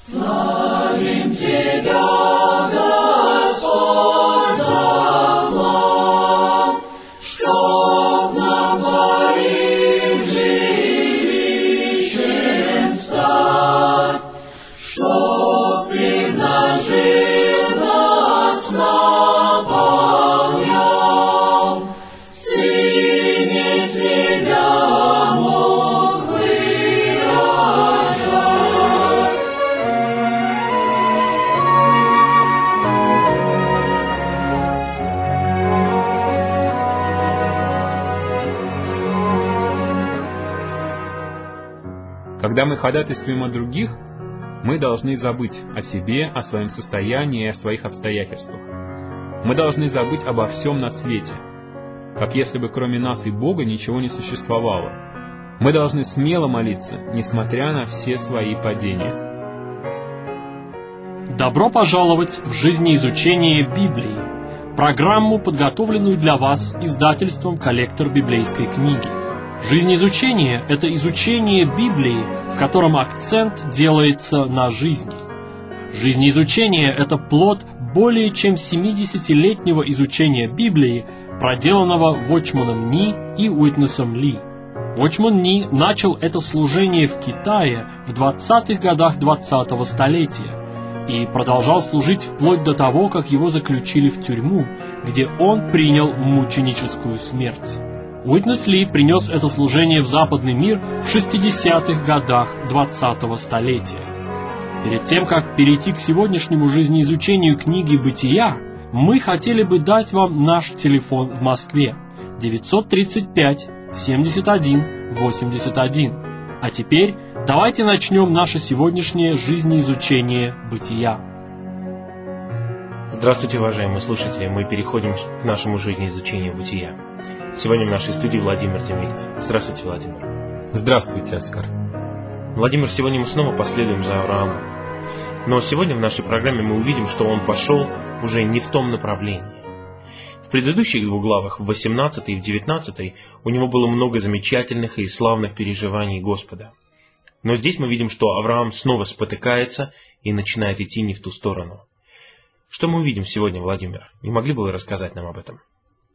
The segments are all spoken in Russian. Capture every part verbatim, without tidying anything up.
Славим Тебя, Господь, за план, чтоб нам Твоим жилищем стать, чтоб Ты в нас жил, нас наполнял, Сыне Тебя мог выражать. Когда мы ходатайствуем о других, мы должны забыть о себе, о своем состоянии и о своих обстоятельствах. Мы должны забыть обо всем на свете, как если бы кроме нас и Бога ничего не существовало. Мы должны смело молиться, несмотря на все свои падения. Добро пожаловать в жизнеизучение Библии, программу, подготовленную для вас издательством «Коллектор библейской книги». Жизнеизучение – это изучение Библии, в котором акцент делается на жизни. Жизнеизучение – это плод более чем семидесятилетнего изучения Библии, проделанного Watchman Nee и Уитнесом Ли. Watchman Nee начал это служение в Китае в двадцатых годах двадцатого столетия и продолжал служить вплоть до того, как его заключили в тюрьму, где он принял мученическую смерть. Уитнес Ли принес это служение в западный мир в шестидесятых годах двадцатого столетия. Перед тем, как перейти к сегодняшнему жизнеизучению книги «Бытия», мы хотели бы дать вам наш телефон в Москве девятьсот тридцать пять семьдесят один восемьдесят один. А теперь давайте начнем наше сегодняшнее жизнеизучение «Бытия». Здравствуйте, уважаемые слушатели, мы переходим к нашему жизнеизучению «Бытия». Сегодня в нашей студии Владимир Демидов. Здравствуйте, Владимир. Здравствуйте, Оскар. Владимир, сегодня мы снова последуем за Авраамом. Но сегодня в нашей программе мы увидим, что он пошел уже не в том направлении. В предыдущих двух главах, в восемнадцатой и в девятнадцатой, у него было много замечательных и славных переживаний Господа. Но здесь мы видим, что Авраам снова спотыкается и начинает идти не в ту сторону. Что мы увидим сегодня, Владимир? Не могли бы вы рассказать нам об этом?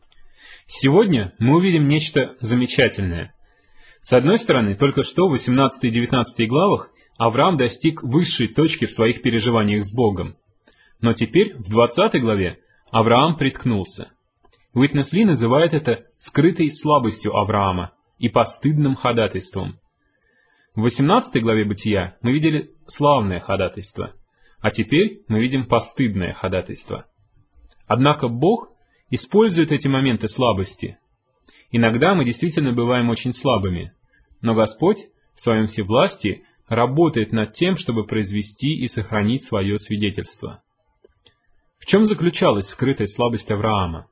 Сегодня мы увидим нечто замечательное. С одной стороны, только что в восемнадцатой и девятнадцатой главах Авраам достиг высшей точки в своих переживаниях с Богом. Но теперь, в двадцатой главе, Авраам приткнулся. Уитнес Ли называет это скрытой слабостью Авраама и постыдным ходатайством. В восемнадцатой главе Бытия мы видели славное ходатайство, а теперь мы видим постыдное ходатайство. Однако Бог использует эти моменты слабости. Иногда мы действительно бываем очень слабыми, но Господь в своем всевластии работает над тем, чтобы произвести и сохранить свое свидетельство. В чем заключалась скрытая слабость Авраама?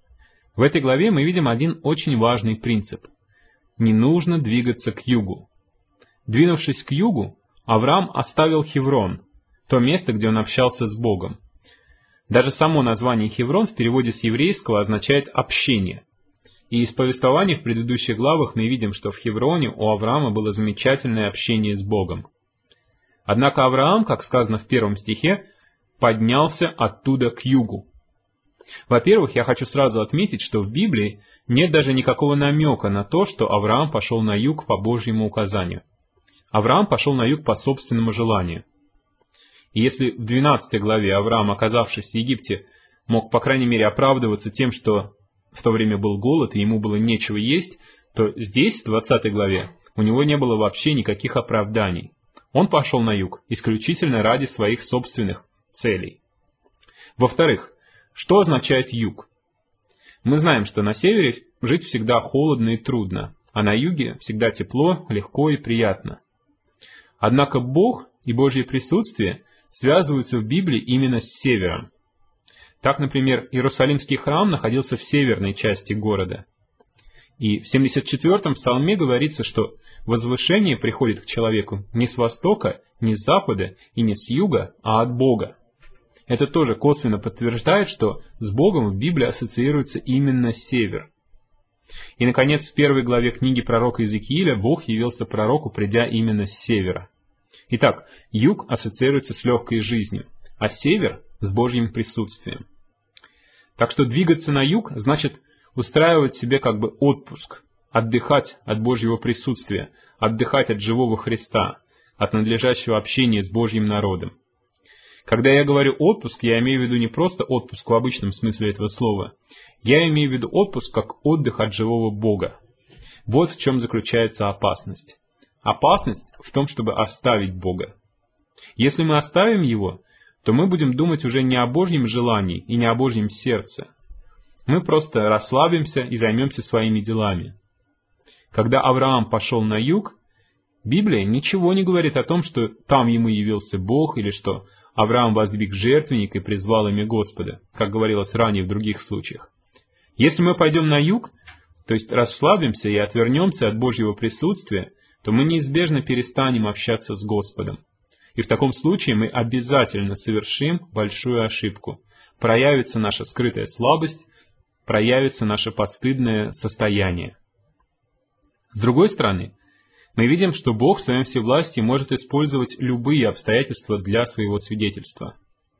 В этой главе мы видим один очень важный принцип. Не нужно двигаться к югу. Двинувшись к югу, Авраам оставил Хеврон, то место, где он общался с Богом. Даже само название Хеврон в переводе с еврейского означает «общение». И из повествований в предыдущих главах мы видим, что в Хевроне у Авраама было замечательное общение с Богом. Однако Авраам, как сказано в первом стихе, поднялся оттуда к югу. Во-первых, я хочу сразу отметить, что в Библии нет даже никакого намека на то, что Авраам пошел на юг по Божьему указанию. Авраам пошел на юг по собственному желанию. И если в двенадцатой главе Авраам, оказавшись в Египте, мог, по крайней мере, оправдываться тем, что в то время был голод и ему было нечего есть, то здесь, в двадцатой главе, у него не было вообще никаких оправданий. Он пошел на юг исключительно ради своих собственных целей. Во-вторых, что означает юг? Мы знаем, что на севере жить всегда холодно и трудно, а на юге всегда тепло, легко и приятно. Однако Бог и Божье присутствие связываются в Библии именно с севером. Так, например, Иерусалимский храм находился в северной части города. И в семьдесят четвёртом псалме говорится, что возвышение приходит к человеку не с востока, не с запада и не с юга, а от Бога. Это тоже косвенно подтверждает, что с Богом в Библии ассоциируется именно север. И, наконец, в первой главе книги пророка Иезекииля Бог явился пророку, придя именно с севера. Итак, юг ассоциируется с легкой жизнью, а север – с Божьим присутствием. Так что двигаться на юг значит устраивать себе как бы отпуск, отдыхать от Божьего присутствия, отдыхать от живого Христа, от надлежащего общения с Божьим народом. Когда я говорю отпуск, я имею в виду не просто отпуск в обычном смысле этого слова. Я имею в виду отпуск как отдых от живого Бога. Вот в чем заключается опасность. Опасность в том, чтобы оставить Бога. Если мы оставим Его, то мы будем думать уже не о Божьем желании и не о Божьем сердце. Мы просто расслабимся и займемся своими делами. Когда Авраам пошел на юг, Библия ничего не говорит о том, что там ему явился Бог, или что Авраам воздвиг жертвенник и призвал имя Господа, как говорилось ранее в других случаях. Если мы пойдем на юг, то есть расслабимся и отвернемся от Божьего присутствия, то мы неизбежно перестанем общаться с Господом. И в таком случае мы обязательно совершим большую ошибку. Проявится наша скрытая слабость, проявится наше постыдное состояние. С другой стороны, мы видим, что Бог в своем всевластии может использовать любые обстоятельства для своего свидетельства.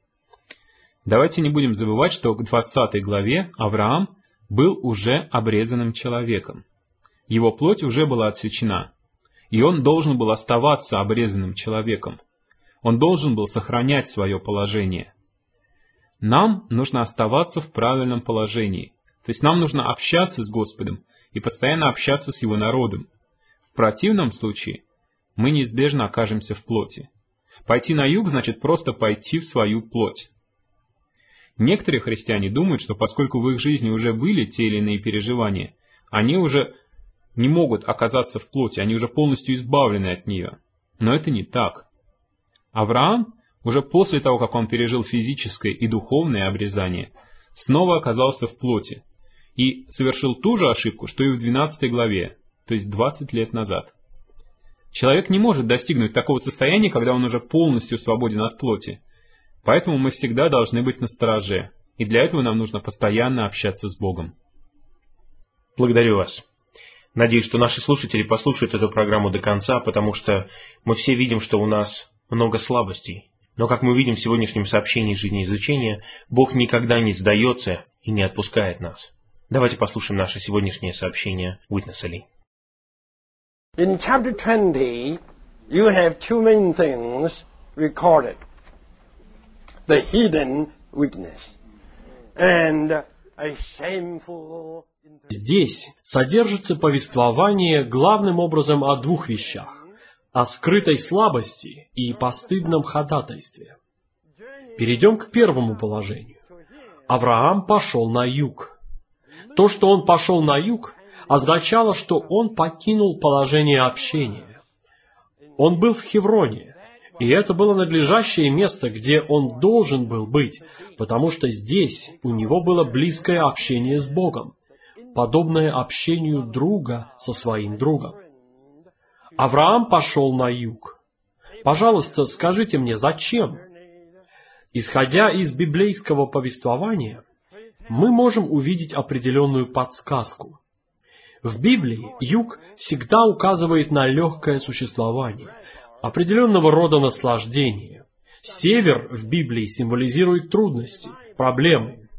Давайте не будем забывать, что к двадцатой главе Авраам был уже обрезанным человеком. Его плоть уже была отсечена, и он должен был оставаться обрезанным человеком. Он должен был сохранять свое положение. Нам нужно оставаться в правильном положении, то есть нам нужно общаться с Господом и постоянно общаться с Его народом. В противном случае мы неизбежно окажемся в плоти. Пойти на юг значит просто пойти в свою плоть. Некоторые христиане думают, что поскольку в их жизни уже были те или иные переживания, они уже не могут оказаться в плоти, они уже полностью избавлены от нее. Но это не так. Авраам, уже после того, как он пережил физическое и духовное обрезание, снова оказался в плоти и совершил ту же ошибку, что и в двенадцатой главе, то есть двадцать лет назад. Человек не может достигнуть такого состояния, когда он уже полностью свободен от плоти. Поэтому мы всегда должны быть настороже, и для этого нам нужно постоянно общаться с Богом. Благодарю вас. Надеюсь, что наши слушатели послушают эту программу до конца, потому что мы все видим, что у нас много слабостей. Но, как мы видим в сегодняшнем сообщении жизнеизучения, Бог никогда не сдается и не отпускает нас. Давайте послушаем наше сегодняшнее сообщение Уитнеса Ли. In chapter twenty, you have two main things recorded. The hidden weakness and a shameful... Здесь содержится повествование главным образом о двух вещах: о скрытой слабости и постыдном ходатайстве. Перейдем к первому положению. Авраам пошел на юг. То, что он пошел на юг, означало, что он покинул положение общения. Он был в Хевроне, и это было надлежащее место, где он должен был быть, потому что здесь у него было близкое общение с Богом, подобное общению друга со своим другом. Авраам пошел на юг. Пожалуйста, скажите мне, зачем? Исходя из библейского повествования, мы можем увидеть определенную подсказку. В Библии юг всегда указывает на легкое существование, определенного рода наслаждение. Север в Библии символизирует трудности, проблемы,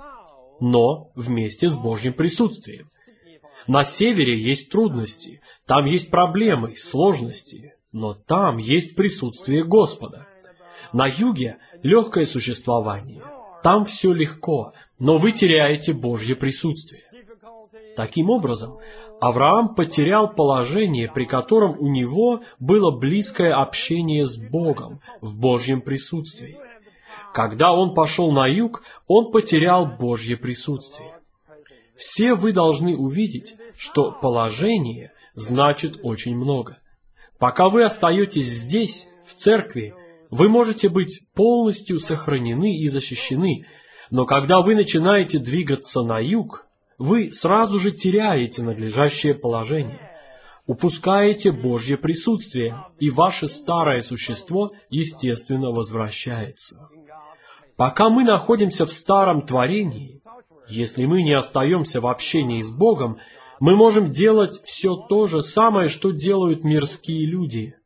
но вместе с Божьим присутствием. На севере есть трудности, там есть проблемы, сложности, но там есть присутствие Господа. На юге легкое существование, там все легко, но вы теряете Божье присутствие. Таким образом, Авраам потерял положение, при котором у него было близкое общение с Богом в Божьем присутствии. Когда он пошел на юг, он потерял Божье присутствие. Все вы должны увидеть, что положение значит очень много. Пока вы остаетесь здесь, в церкви, вы можете быть полностью сохранены и защищены, но когда вы начинаете двигаться на юг, вы сразу же теряете надлежащее положение, упускаете Божье присутствие, и ваше старое существо, естественно, возвращается. Пока мы находимся в старом творении, если мы не остаемся в общении с Богом, мы можем делать все то же самое, что делают мирские люди.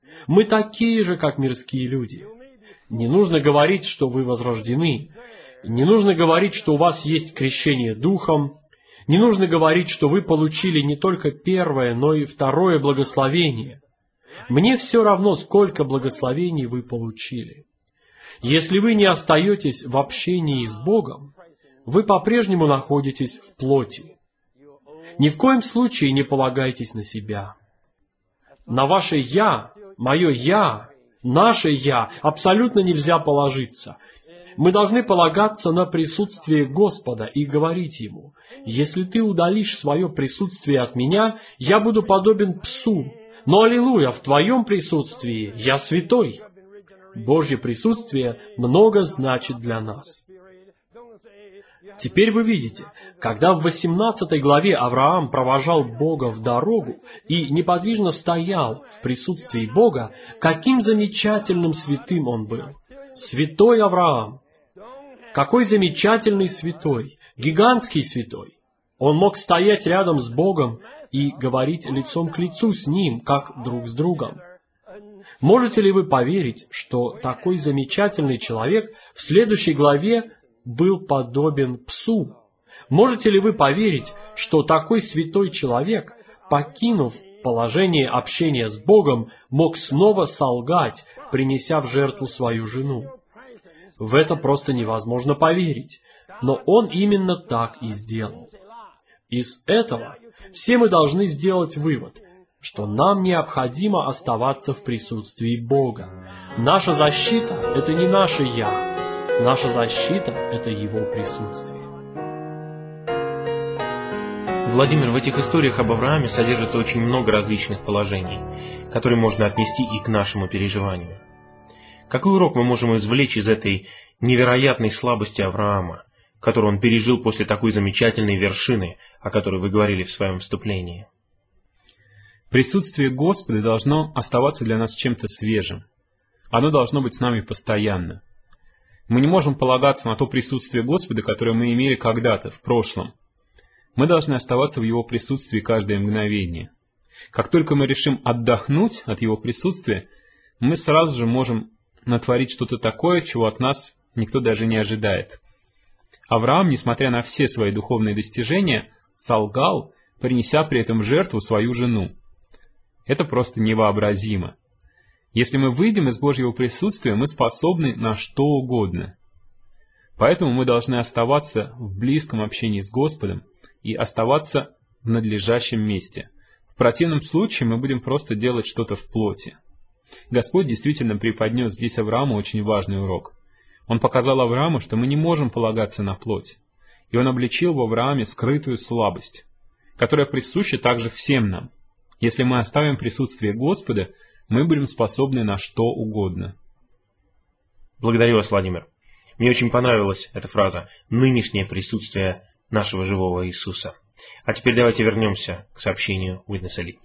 Мы такие же, как мирские люди. Не нужно говорить, что вы возрождены. Не нужно говорить, что у вас есть крещение Духом. Не нужно говорить, что вы получили не только первое, но и второе благословение. Мне все равно, сколько благословений вы получили. Если вы не остаетесь в общении с Богом, вы по-прежнему находитесь в плоти. Ни в коем случае не полагайтесь на себя. На ваше «я», мое «я», наше «я» абсолютно нельзя положиться. Мы должны полагаться на присутствие Господа и говорить Ему: «Если Ты удалишь свое присутствие от меня, я буду подобен псу. Но, аллилуйя, в Твоем присутствии я святой». Божье присутствие много значит для нас. Теперь вы видите, когда в восемнадцатой главе Авраам провожал Бога в дорогу и неподвижно стоял в присутствии Бога, каким замечательным святым он был. Святой Авраам! Какой замечательный святой! Гигантский святой! Он мог стоять рядом с Богом и говорить лицом к лицу с Ним, как друг с другом. Можете ли вы поверить, что такой замечательный человек в следующей главе был подобен псу? Можете ли вы поверить, что такой святой человек, покинув положение общения с Богом, мог снова солгать, принеся в жертву свою жену? В это просто невозможно поверить, но он именно так и сделал. Из этого все мы должны сделать вывод, что нам необходимо оставаться в присутствии Бога. Наша защита – это не наше «я». Наша защита – это Его присутствие. Владимир, в этих историях об Аврааме содержится очень много различных положений, которые можно отнести и к нашему переживанию. Какой урок мы можем извлечь из этой невероятной слабости Авраама, которую он пережил после такой замечательной вершины, о которой вы говорили в своем вступлении? Присутствие Господа должно оставаться для нас чем-то свежим. Оно должно быть с нами постоянно. Мы не можем полагаться на то присутствие Господа, которое мы имели когда-то, в прошлом. Мы должны оставаться в Его присутствии каждое мгновение. Как только мы решим отдохнуть от Его присутствия, мы сразу же можем натворить что-то такое, чего от нас никто даже не ожидает. Авраам, несмотря на все свои духовные достижения, солгал, принеся при этом в жертву свою жену. Это просто невообразимо. Если мы выйдем из Божьего присутствия, мы способны на что угодно. Поэтому мы должны оставаться в близком общении с Господом и оставаться в надлежащем месте. В противном случае мы будем просто делать что-то в плоти. Господь действительно преподнес здесь Аврааму очень важный урок. Он показал Аврааму, что мы не можем полагаться на плоть. И он обличил в Аврааме скрытую слабость, которая присуща также всем нам. Если мы оставим присутствие Господа, мы будем способны на что угодно. Благодарю вас, Владимир. Мне очень понравилась эта фраза «нынешнее присутствие нашего живого Иисуса». А теперь давайте вернемся к сообщению Уитнеса Ли.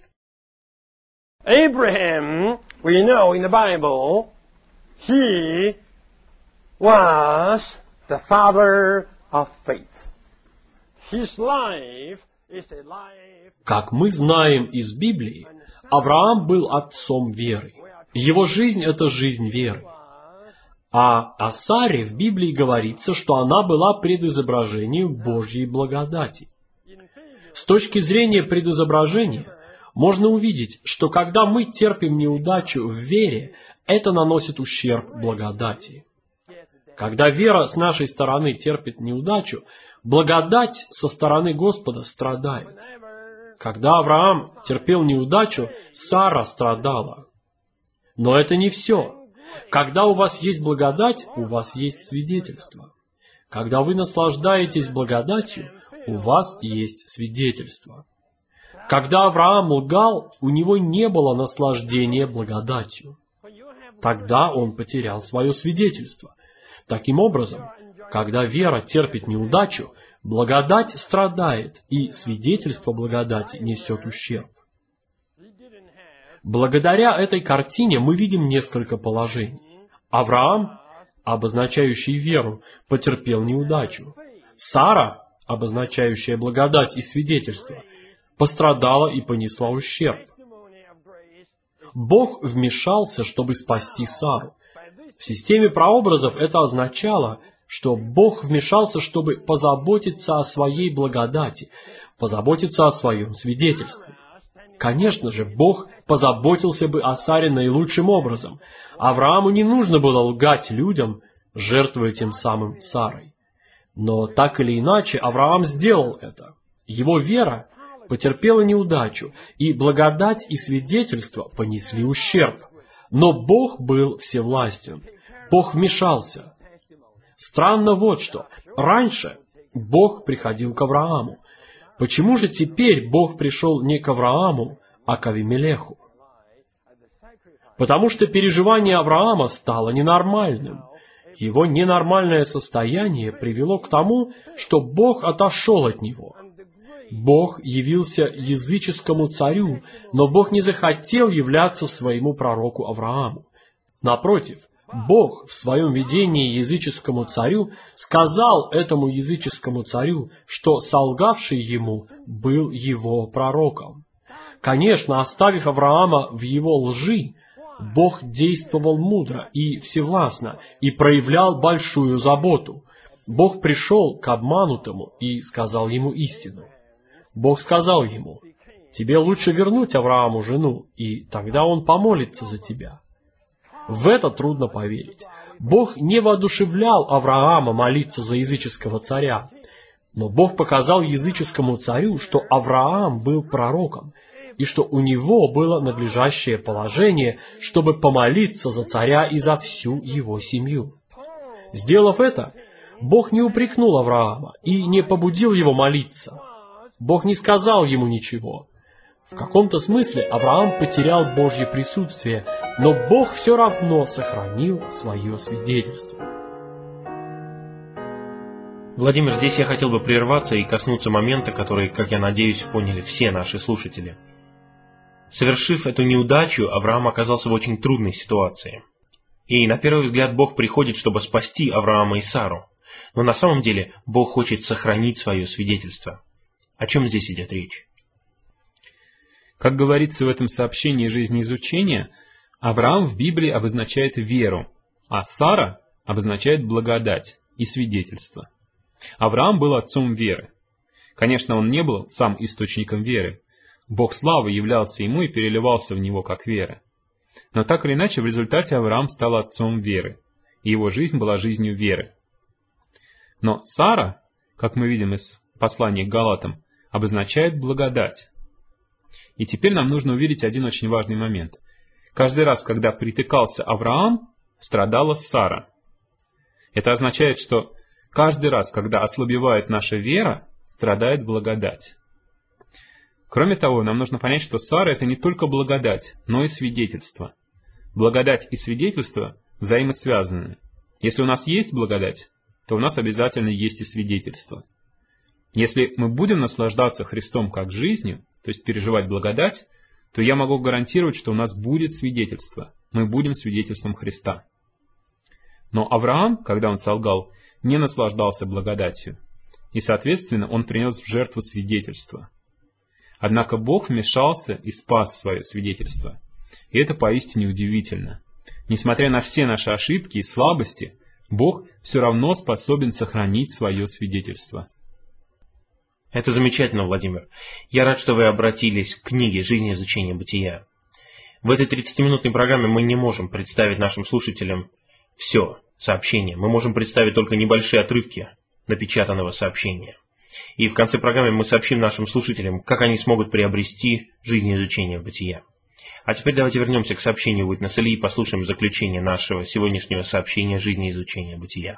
Abraham, we know in the Bible, he was the father of faith. His life is a life. Как мы знаем из Библии, Авраам был отцом веры. Его жизнь – это жизнь веры. А о Саре в Библии говорится, что она была предизображением Божьей благодати. С точки зрения предизображения, можно увидеть, что когда мы терпим неудачу в вере, это наносит ущерб благодати. Когда вера с нашей стороны терпит неудачу, благодать со стороны Господа страдает. Когда Авраам терпел неудачу, Сара страдала. Но это не все. Когда у вас есть благодать, у вас есть свидетельство. Когда вы наслаждаетесь благодатью, у вас есть свидетельство. Когда Авраам лгал, у него не было наслаждения благодатью. Тогда он потерял свое свидетельство. Таким образом, когда вера терпит неудачу, благодать страдает, и свидетельство благодати несет ущерб. Благодаря этой картине мы видим несколько положений. Авраам, обозначающий веру, потерпел неудачу. Сара, обозначающая благодать и свидетельство, пострадала и понесла ущерб. Бог вмешался, чтобы спасти Сару. В системе прообразов это означало, что Бог вмешался, чтобы позаботиться о своей благодати, позаботиться о своем свидетельстве. Конечно же, Бог позаботился бы о Саре наилучшим образом. Аврааму не нужно было лгать людям, жертвуя тем самым Сарой. Но так или иначе, Авраам сделал это. Его вера потерпела неудачу, и благодать и свидетельство понесли ущерб. Но Бог был всевластен. Бог вмешался. Странно вот что. Раньше Бог приходил к Аврааму. Почему же теперь Бог пришел не к Аврааму, а к Авимелеху? Потому что переживание Авраама стало ненормальным. Его ненормальное состояние привело к тому, что Бог отошел от него. Бог явился языческому царю, но Бог не захотел являться своему пророку Аврааму. Напротив, Бог в своем видении языческому царю сказал этому языческому царю, что солгавший ему был его пророком. Конечно, оставив Авраама в его лжи, Бог действовал мудро и всевластно и проявлял большую заботу. Бог пришел к обманутому и сказал ему истину. Бог сказал ему: «Тебе лучше вернуть Аврааму жену, и тогда он помолится за тебя». В это трудно поверить. Бог не воодушевлял Авраама молиться за языческого царя, но Бог показал языческому царю, что Авраам был пророком, и что у него было надлежащее положение, чтобы помолиться за царя и за всю его семью. Сделав это, Бог не упрекнул Авраама и не побудил его молиться. Бог не сказал ему ничего. В каком-то смысле Авраам потерял Божье присутствие, но Бог все равно сохранил свое свидетельство. Владимир, здесь я хотел бы прерваться и коснуться момента, который, как я надеюсь, поняли все наши слушатели. Совершив эту неудачу, Авраам оказался в очень трудной ситуации. И на первый взгляд Бог приходит, чтобы спасти Авраама и Сару. Но на самом деле Бог хочет сохранить свое свидетельство. О чем здесь идет речь? Как говорится в этом сообщении жизнеизучения, Авраам в Библии обозначает веру, а Сара обозначает благодать и свидетельство. Авраам был отцом веры. Конечно, он не был сам источником веры. Бог славы являлся ему и переливался в него как вера. Но так или иначе, в результате Авраам стал отцом веры, и его жизнь была жизнью веры. Но Сара, как мы видим из послания к Галатам, обозначает благодать. И теперь нам нужно увидеть один очень важный момент. Каждый раз, когда притыкался Авраам, страдала Сара. Это означает, что каждый раз, когда ослабевает наша вера, страдает благодать. Кроме того, нам нужно понять, что Сара — это не только благодать, но и свидетельство. Благодать и свидетельство взаимосвязаны. Если у нас есть благодать, то у нас обязательно есть и свидетельство. Если мы будем наслаждаться Христом как жизнью, то есть переживать благодать, то я могу гарантировать, что у нас будет свидетельство. Мы будем свидетельством Христа. Но Авраам, когда он солгал, не наслаждался благодатью, и, соответственно, он принес в жертву свидетельство. Однако Бог вмешался и спас свое свидетельство. И это поистине удивительно. Несмотря на все наши ошибки и слабости, Бог все равно способен сохранить свое свидетельство. Это замечательно, Владимир. Я рад, что вы обратились к книге «Жизнеизучение бытия». В этой тридцатиминутной программе мы не можем представить нашим слушателям все сообщение. Мы можем представить только небольшие отрывки напечатанного сообщения. И в конце программы мы сообщим нашим слушателям, как они смогут приобрести «Жизнеизучение бытия». А теперь давайте вернемся к сообщению Уитнеса Ли и послушаем заключение нашего сегодняшнего сообщения «Жизнеизучение бытия».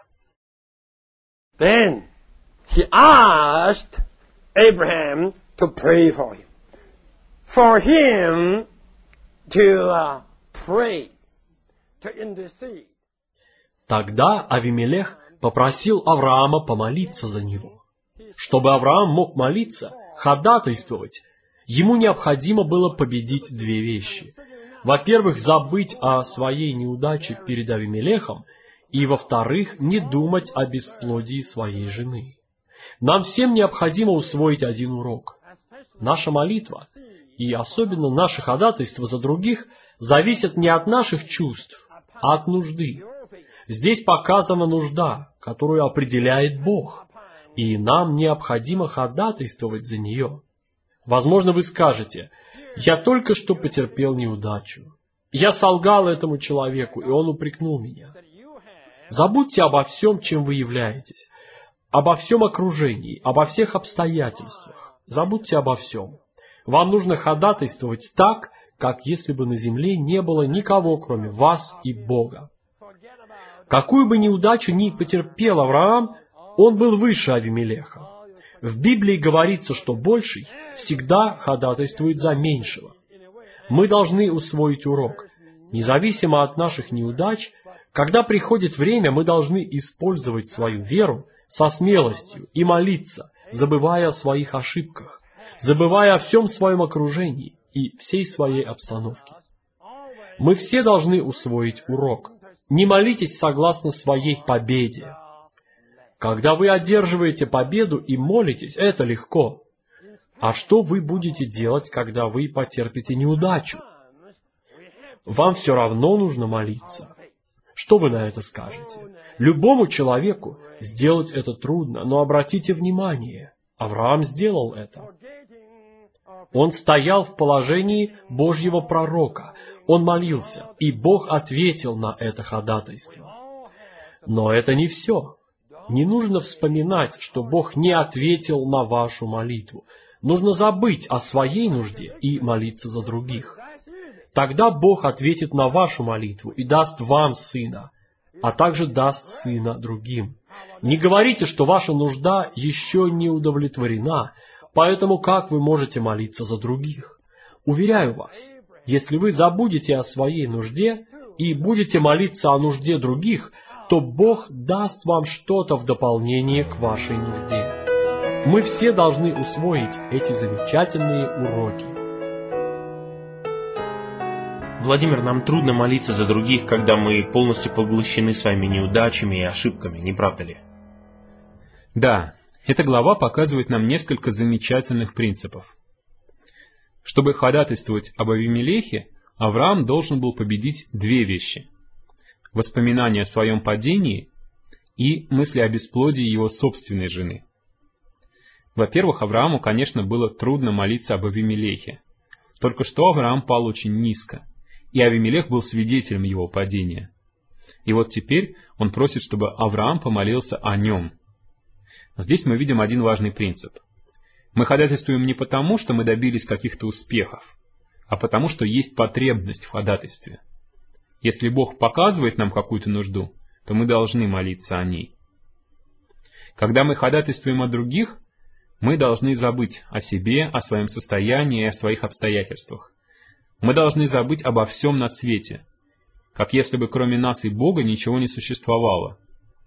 Then he asked Abraham to pray for him. For him to uh, pray, to intercede. Тогда Авимелех попросил Авраама помолиться за него. Чтобы Авраам мог молиться, ходатайствовать, ему необходимо было победить две вещи. Во-первых, забыть о своей неудаче перед Авимелехом, и, во-вторых, не думать о бесплодии своей жены. Нам всем необходимо усвоить один урок. Наша молитва и особенно наше ходатайство за других, зависят не от наших чувств, а от нужды. Здесь показана нужда, которую определяет Бог, и нам необходимо ходатайствовать за нее. Возможно, вы скажете: «Я только что потерпел неудачу. Я солгал этому человеку, и он упрекнул меня». Забудьте обо всем, чем вы являетесь, обо всем окружении, обо всех обстоятельствах. Забудьте обо всем. Вам нужно ходатайствовать так, как если бы на земле не было никого, кроме вас и Бога. Какую бы неудачу ни потерпел Авраам, он был выше Авимелеха. В Библии говорится, что больший всегда ходатайствует за меньшего. Мы должны усвоить урок. Независимо от наших неудач, когда приходит время, мы должны использовать свою веру со смелостью и молиться, забывая о своих ошибках, забывая о всем своем окружении и всей своей обстановке. Мы все должны усвоить урок. Не молитесь согласно своей победе. Когда вы одерживаете победу и молитесь, это легко. А что вы будете делать, когда вы потерпите неудачу? Вам все равно нужно молиться. Что вы на это скажете? Любому человеку сделать это трудно, но обратите внимание, Авраам сделал это. Он стоял в положении Божьего пророка. Он молился, и Бог ответил на это ходатайство. Но это не все. Не нужно вспоминать, что Бог не ответил на вашу молитву. Нужно забыть о своей нужде и молиться за других. Тогда Бог ответит на вашу молитву и даст вам сына, а также даст сына другим. Не говорите, что ваша нужда еще не удовлетворена, поэтому как вы можете молиться за других? Уверяю вас, если вы забудете о своей нужде и будете молиться о нужде других, то Бог даст вам что-то в дополнение к вашей нужде. Мы все должны усвоить эти замечательные уроки. Владимир, нам трудно молиться за других, когда мы полностью поглощены своими неудачами и ошибками, не правда ли? Да, эта глава показывает нам несколько замечательных принципов. Чтобы ходатайствовать об Авимелехе, Авраам должен был победить две вещи: воспоминания о своем падении и мысли о бесплодии его собственной жены. Во-первых, Аврааму, конечно, было трудно молиться об Авимелехе. Только что Авраам пал очень низко, и Авимелех был свидетелем его падения. И вот теперь он просит, чтобы Авраам помолился о нем. Здесь мы видим один важный принцип. Мы ходатайствуем не потому, что мы добились каких-то успехов, а потому, что есть потребность в ходатайстве. Если Бог показывает нам какую-то нужду, то мы должны молиться о ней. Когда мы ходатайствуем о других, мы должны забыть о себе, о своем состоянии и о своих обстоятельствах. Мы должны забыть обо всем на свете, как если бы кроме нас и Бога ничего не существовало.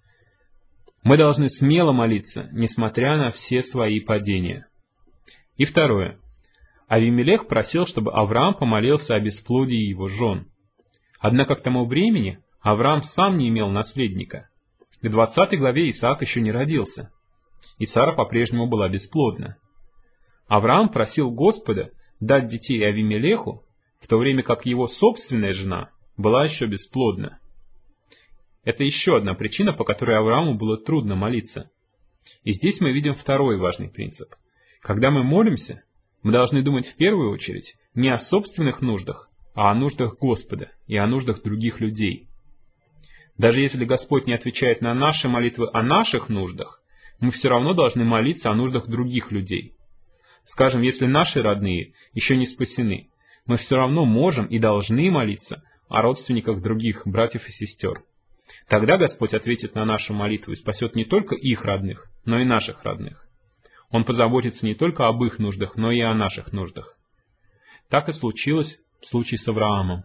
Мы должны смело молиться, несмотря на все свои падения. И второе. Авимелех просил, чтобы Авраам помолился о бесплодии его жен. Однако к тому времени Авраам сам не имел наследника. К двадцатой главе Исаак еще не родился, и Сара по-прежнему была бесплодна. Авраам просил Господа дать детей Авимелеху, в то время как его собственная жена была еще бесплодна. Это еще одна причина, по которой Аврааму было трудно молиться. И здесь мы видим второй важный принцип. Когда мы молимся, мы должны думать в первую очередь не о собственных нуждах, а о нуждах Господа и о нуждах других людей. Даже если Господь не отвечает на наши молитвы о наших нуждах, мы все равно должны молиться о нуждах других людей. Скажем, если наши родные еще не спасены, мы все равно можем и должны молиться о родственниках других братьев и сестер. Тогда Господь ответит на нашу молитву и спасет не только их родных, но и наших родных. Он позаботится не только об их нуждах, но и о наших нуждах. Так и случилось в случае с Авраамом.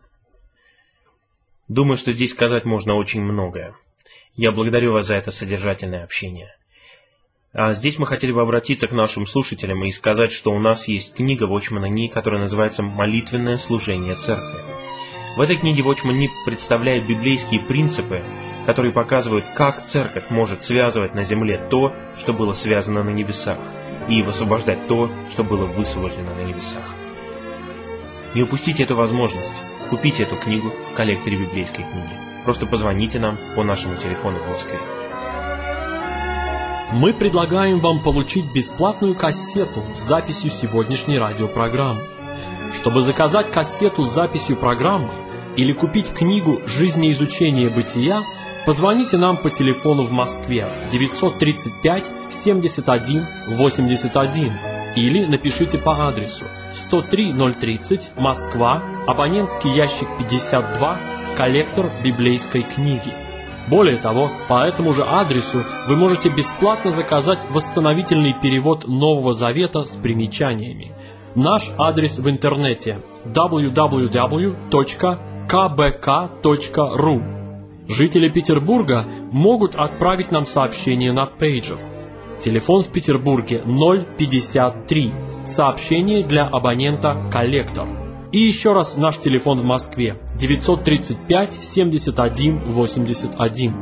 Думаю, что здесь сказать можно очень многое. Я благодарю вас за это содержательное общение. А здесь мы хотели бы обратиться к нашим слушателям и сказать, что у нас есть книга Watchman Nee, которая называется «Молитвенное служение церкви». В этой книге Watchman Nee представляет библейские принципы, которые показывают, как церковь может связывать на земле то, что было связано на небесах, и высвобождать то, что было высвобождено на небесах. Не упустите эту возможность. Купите эту книгу в коллекторе библейской книги. Просто позвоните нам по нашему телефону в Москве. Мы предлагаем вам получить бесплатную кассету с записью сегодняшней радиопрограммы. Чтобы заказать кассету с записью программы или купить книгу «Жизнеизучение бытия», позвоните нам по телефону в Москве девятьсот тридцать пять семьдесят один восемьдесят один или напишите по адресу сто три ноль тридцать, Москва, абонентский ящик пятьдесят два, коллектор библейской книги. Более того, по этому же адресу вы можете бесплатно заказать восстановительный перевод Нового Завета с примечаниями. Наш адрес в интернете дабл ю дабл ю дабл ю точка ка бэ ка точка ру. Жители Петербурга могут отправить нам сообщение на пейджер. Телефон в Петербурге ноль пятьдесят три. Сообщение для абонента «Коллектор». И еще раз наш телефон в Москве девятьсот тридцать пять семьдесят один восемьдесят один.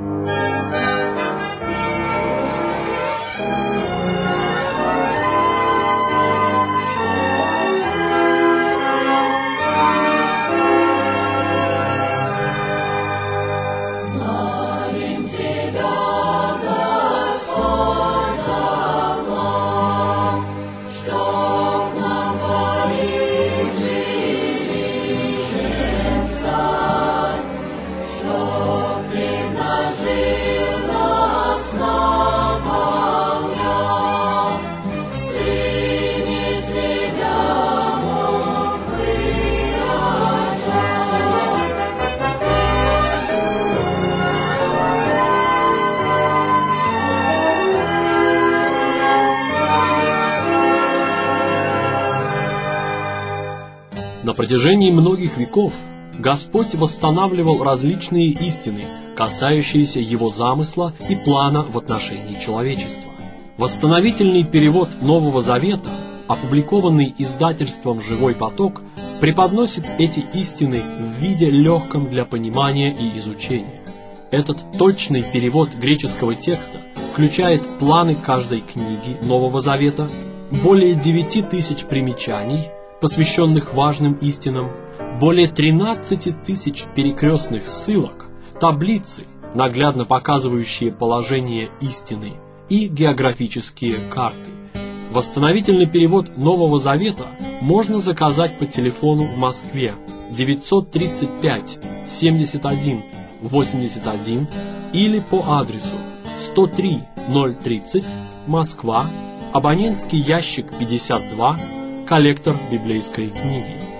На протяжении многих веков Господь восстанавливал различные истины, касающиеся Его замысла и плана в отношении человечества. Восстановительный перевод Нового Завета, опубликованный издательством «Живой поток», преподносит эти истины в виде легком для понимания и изучения. Этот точный перевод греческого текста включает планы каждой книги Нового Завета, более девяти тысяч примечаний, посвященных важным истинам, более тринадцати тысяч перекрестных ссылок, таблицы, наглядно показывающие положение истины, и географические карты. Восстановительный перевод Нового Завета можно заказать по телефону в Москве девятьсот тридцать пять семьдесят один восемьдесят один или по адресу сто три ноль тридцать, Москва, абонентский ящик пятьдесят два, коллектор библейской книги.